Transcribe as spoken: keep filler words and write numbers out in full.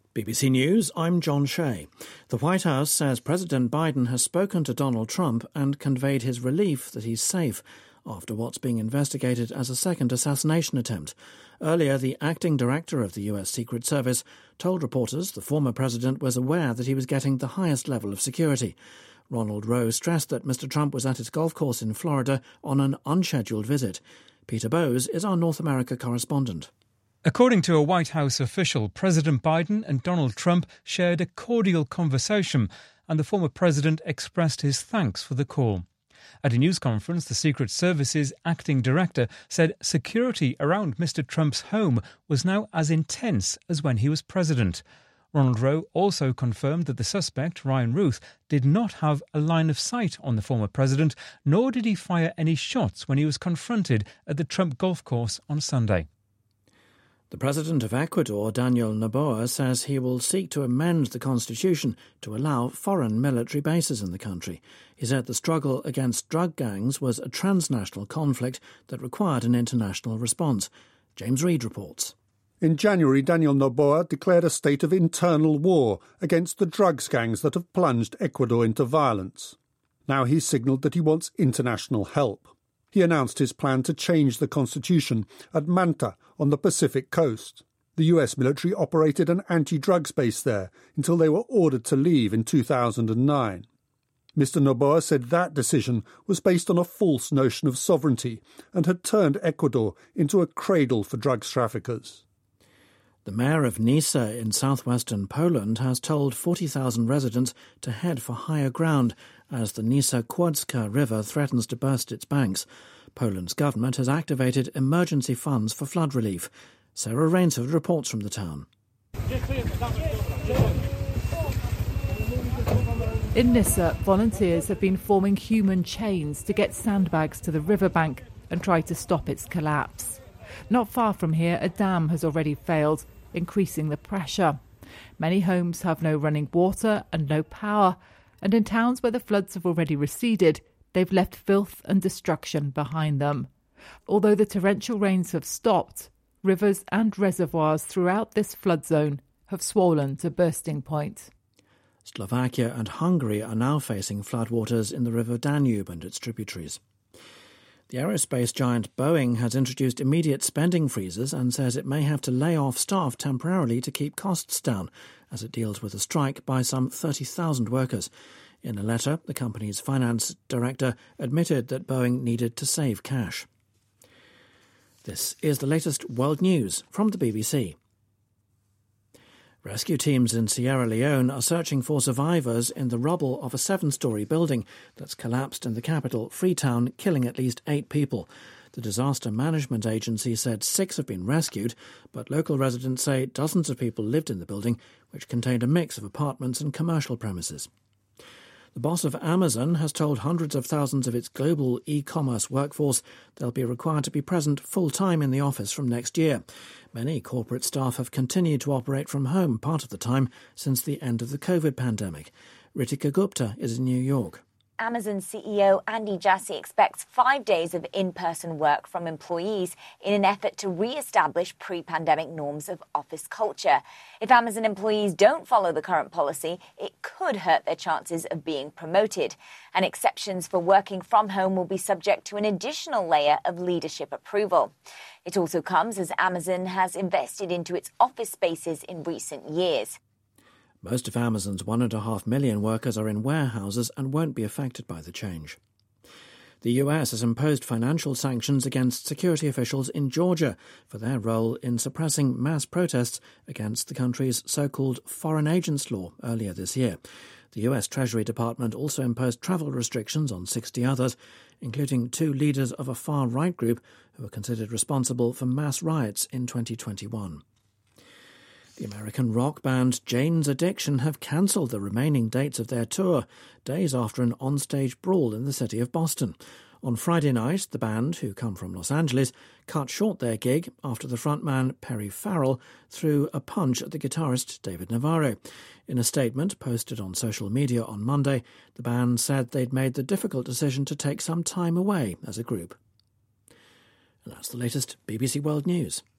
B B C News, I'm John Shea. The White House says President Biden has spoken to Donald Trump and conveyed his relief that he's safe after what's being investigated as a second assassination attempt. Earlier, the acting director of the U S Secret Service told reporters the former president was aware that he was getting the highest level of security. Ronald Rowe stressed that Mister Trump was at his golf course in Florida on an unscheduled visit. Peter Bowes is our North America correspondent. According to a White House official, President Biden and Donald Trump shared a cordial conversation, and the former president expressed his thanks for the call. At a news conference, the Secret Service's acting director said security around Mister Trump's home was now as intense as when he was president. Ronald Rowe also confirmed that the suspect, Ryan Ruth, did not have a line of sight on the former president, nor did he fire any shots when he was confronted at the Trump golf course on Sunday. The president of Ecuador, Daniel Noboa, says he will seek to amend the constitution to allow foreign military bases in the country. He said the struggle against drug gangs was a transnational conflict that required an international response. James Reid reports. In January, Daniel Noboa declared a state of internal war against the drugs gangs that have plunged Ecuador into violence. Now he's signalled that he wants international help. He announced his plan to change the constitution at Manta on the Pacific coast. The U S military operated an anti-drugs base there until they were ordered to leave in two thousand nine. Mister Noboa said that decision was based on a false notion of sovereignty and had turned Ecuador into a cradle for drugs traffickers. The mayor of Nysa in southwestern Poland has told forty thousand residents to head for higher ground as the Nysa Kłodzka River threatens to burst its banks. Poland's government has activated emergency funds for flood relief. Sarah Rainsford reports from the town. In Nysa, volunteers have been forming human chains to get sandbags to the riverbank and try to stop its collapse. Not far from here, a dam has already failed, increasing the pressure. Many homes have no running water and no power, and in towns where the floods have already receded, they've left filth and destruction behind them. Although the torrential rains have stopped, rivers and reservoirs throughout this flood zone have swollen to bursting point. Slovakia and Hungary are now facing floodwaters in the River Danube and its tributaries. The aerospace giant Boeing has introduced immediate spending freezes and says it may have to lay off staff temporarily to keep costs down as it deals with a strike by some thirty thousand workers. In a letter, the company's finance director admitted that Boeing needed to save cash. This is the latest world news from the B B C. Rescue teams in Sierra Leone are searching for survivors in the rubble of a seven-storey building that's collapsed in the capital, Freetown, killing at least eight people. The disaster management agency said six have been rescued, but local residents say dozens of people lived in the building, which contained a mix of apartments and commercial premises. The boss of Amazon has told hundreds of thousands of its global e-commerce workforce they'll be required to be present full-time in the office from next year. Many corporate staff have continued to operate from home part of the time since the end of the COVID pandemic. Ritika Gupta is in New York. Amazon C E O Andy Jassy expects five days of in-person work from employees in an effort to re-establish pre-pandemic norms of office culture. If Amazon employees don't follow the current policy, it could hurt their chances of being promoted. And exceptions for working from home will be subject to an additional layer of leadership approval. It also comes as Amazon has invested into its office spaces in recent years. Most of Amazon's one and a half million workers are in warehouses and won't be affected by the change. The U S has imposed financial sanctions against security officials in Georgia for their role in suppressing mass protests against the country's so-called foreign agents law earlier this year. The U S Treasury Department also imposed travel restrictions on sixty others, including two leaders of a far-right group who are considered responsible for mass riots in twenty twenty-one. The American rock band Jane's Addiction have cancelled the remaining dates of their tour, days after an onstage brawl in the city of Boston. On Friday night, the band, who come from Los Angeles, cut short their gig after the frontman Perry Farrell threw a punch at the guitarist David Navarro. In a statement posted on social media on Monday, the band said they'd made the difficult decision to take some time away as a group. And that's the latest B B C World News.